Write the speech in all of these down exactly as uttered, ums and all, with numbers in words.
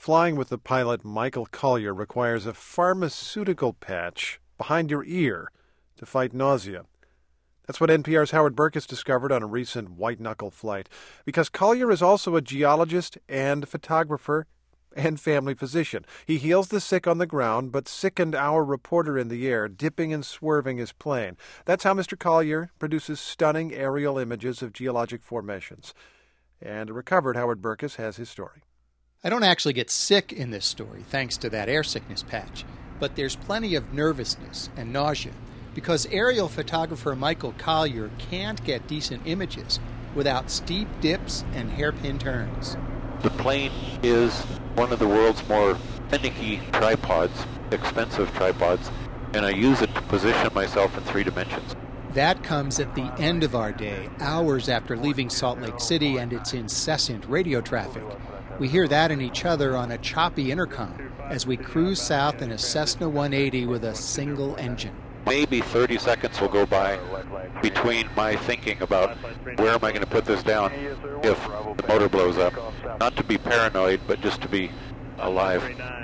flying with the pilot Michael Collier requires a pharmaceutical patch behind your ear to fight nausea. That's what N P R's Howard Burkus discovered on a recent white-knuckle flight. Because Collier is also a geologist and photographer and family physician. He heals the sick on the ground, but sickened our reporter in the air, dipping and swerving his plane. That's how Mister Collier produces stunning aerial images of geologic formations. And a recovered Howard Burkus has his story. I don't actually get sick in this story, thanks to that air sickness patch. But there's plenty of nervousness and nausea, because aerial photographer Michael Collier can't get decent images without steep dips and hairpin turns. The plane is one of the world's more finicky tripods, expensive tripods, and I use it to position myself in three dimensions. That comes at the end of our day, hours after leaving Salt Lake City and its incessant radio traffic. We hear that in each other on a choppy intercom as we cruise south in a Cessna one eighty with a single engine. Maybe thirty seconds will go by between my thinking about where am I going to put this down if the motor blows up. Not to be paranoid, but just to be alive.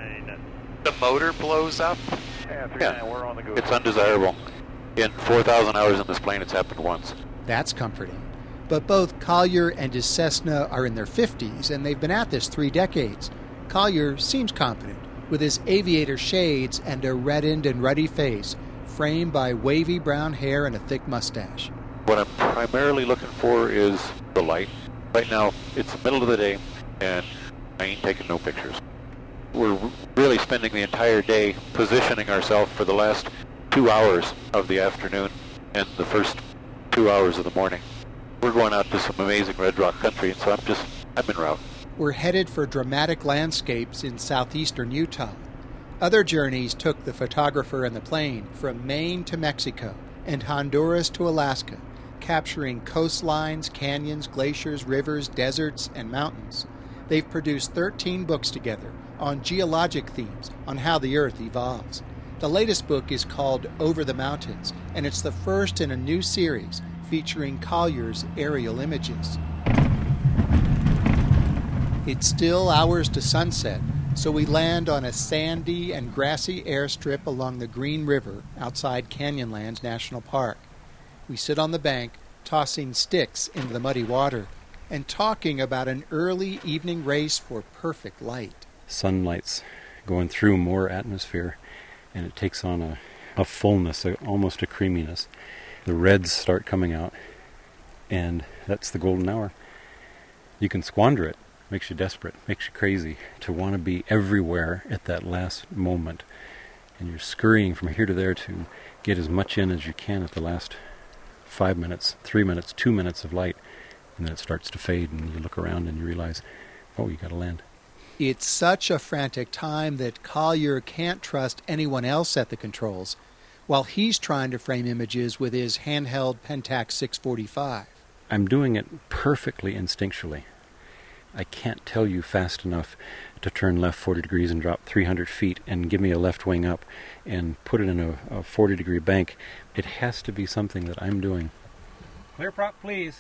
The motor blows up? Yeah, it's undesirable. In four thousand hours in this plane, it's happened once. That's comforting. But both Collier and his Cessna are in their fifties, and they've been at this three decades. Collier seems competent, with his aviator shades and a reddened and ruddy face, framed by wavy brown hair and a thick mustache. What I'm primarily looking for is the light. Right now, it's the middle of the day, and I ain't taking no pictures. We're really spending the entire day positioning ourselves for the last two hours of the afternoon and the first two hours of the morning. We're going out to some amazing red rock country, and so I'm just, I'm en route. We're headed for dramatic landscapes in southeastern Utah. Other journeys took the photographer and the plane from Maine to Mexico and Honduras to Alaska, capturing coastlines, canyons, glaciers, rivers, deserts, and mountains. They've produced thirteen books together on geologic themes, on how the Earth evolves. The latest book is called Over the Mountains, and it's the first in a new series featuring Collier's aerial images. It's still hours to sunset, so we land on a sandy and grassy airstrip along the Green River outside Canyonlands National Park. We sit on the bank, tossing sticks into the muddy water, and talking about an early evening race for perfect light. Sunlight's going through more atmosphere, and it takes on a, a fullness, a, almost a creaminess. The reds start coming out, and that's the golden hour. You can squander it. Makes you desperate, makes you crazy to want to be everywhere at that last moment. And you're scurrying from here to there to get as much in as you can at the last five minutes, three minutes, two minutes of light. And then it starts to fade, and you look around and you realize, oh, you got to land. It's such a frantic time that Collier can't trust anyone else at the controls while he's trying to frame images with his handheld Pentax six forty-five. I'm doing it perfectly instinctually. I can't tell you fast enough to turn left forty degrees and drop three hundred feet and give me a left wing up and put it in a, a forty degree bank. It has to be something that I'm doing. Clear prop, please.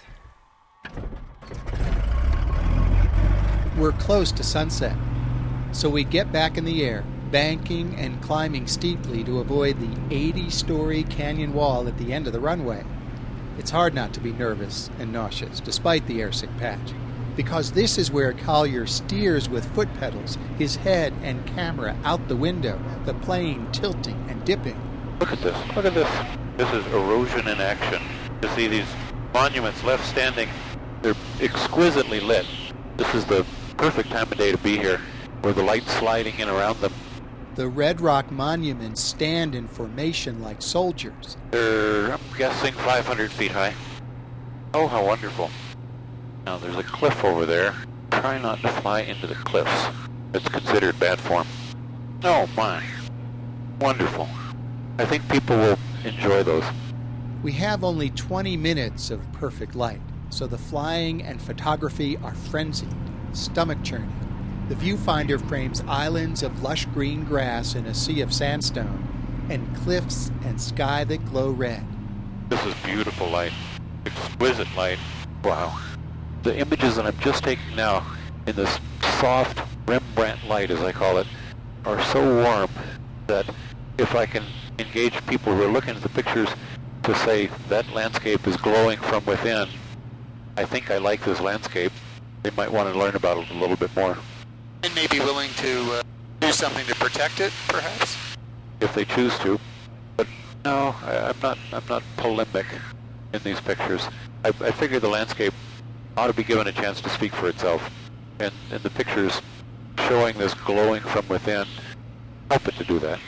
We're close to sunset, so we get back in the air, banking and climbing steeply to avoid the eighty-story canyon wall at the end of the runway. It's hard not to be nervous and nauseous, despite the airsick patch, because this is where Collier steers with foot pedals, his head and camera out the window, the plane tilting and dipping. Look at this. Look at this. This is erosion in action. You see these monuments left standing. They're exquisitely lit. This is the perfect time of day to be here, where the light's sliding in around them. The Red Rock monuments stand in formation like soldiers. They're, I'm guessing, five hundred feet high. Oh, how wonderful. Now, there's a cliff over there. Try not to fly into the cliffs. It's considered bad form. Oh, my. Wonderful. I think people will enjoy those. We have only twenty minutes of perfect light, so the flying and photography are frenzied, stomach-churning. The viewfinder frames islands of lush green grass in a sea of sandstone, and cliffs and sky that glow red. This is beautiful light. Exquisite light. Wow. The images that I'm just taking now in this soft Rembrandt Grant Light, as I call it, are so warm that if I can engage people who are looking at the pictures to say that landscape is glowing from within, I think I like this landscape, they might want to learn about it a little bit more. And may be willing to uh, do something to protect it, perhaps? If they choose to. But no, I, I'm not I'm not polemic in these pictures. I, I figure the landscape ought to be given a chance to speak for itself. And, and the pictures showing this glowing from within help it to do that.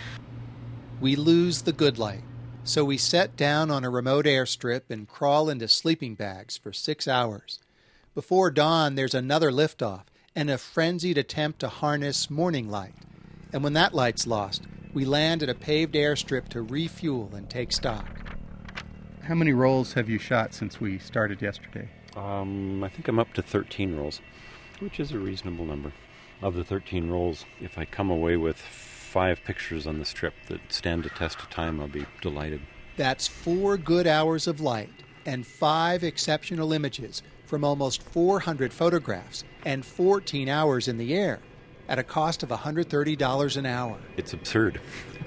We lose the good light, so we set down on a remote airstrip and crawl into sleeping bags for six hours. Before dawn, there's another liftoff and a frenzied attempt to harness morning light. And when that light's lost, we land at a paved airstrip to refuel and take stock. How many rolls have you shot since we started yesterday? Um, I think I'm up to thirteen rolls, which is a reasonable number. Of the thirteen rolls, if I come away with five pictures on the strip that stand the test of time, I'll be delighted. That's four good hours of light and five exceptional images from almost four hundred photographs and fourteen hours in the air at a cost of one hundred thirty dollars an hour. It's absurd,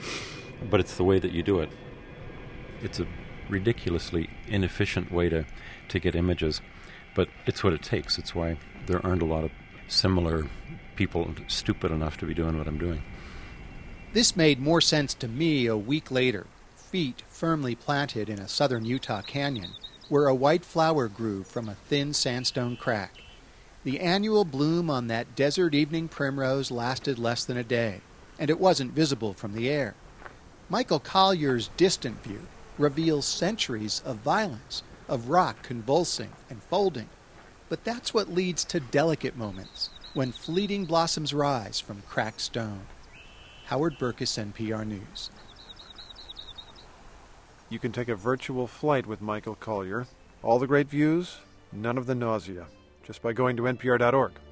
but it's the way that you do it. It's a ridiculously inefficient way to, to get images, but it's what it takes. It's why there aren't a lot of similar people stupid enough to be doing what I'm doing. This made more sense to me a week later, feet firmly planted in a southern Utah canyon, where a white flower grew from a thin sandstone crack. The annual bloom on that desert evening primrose lasted less than a day, and it wasn't visible from the air. Michael Collier's distant view reveals centuries of violence, of rock convulsing and folding. But that's what leads to delicate moments, when fleeting blossoms rise from cracked stone. Howard Burkus, N P R News. You can take a virtual flight with Michael Collier. All the great views, none of the nausea, just by going to N P R dot org.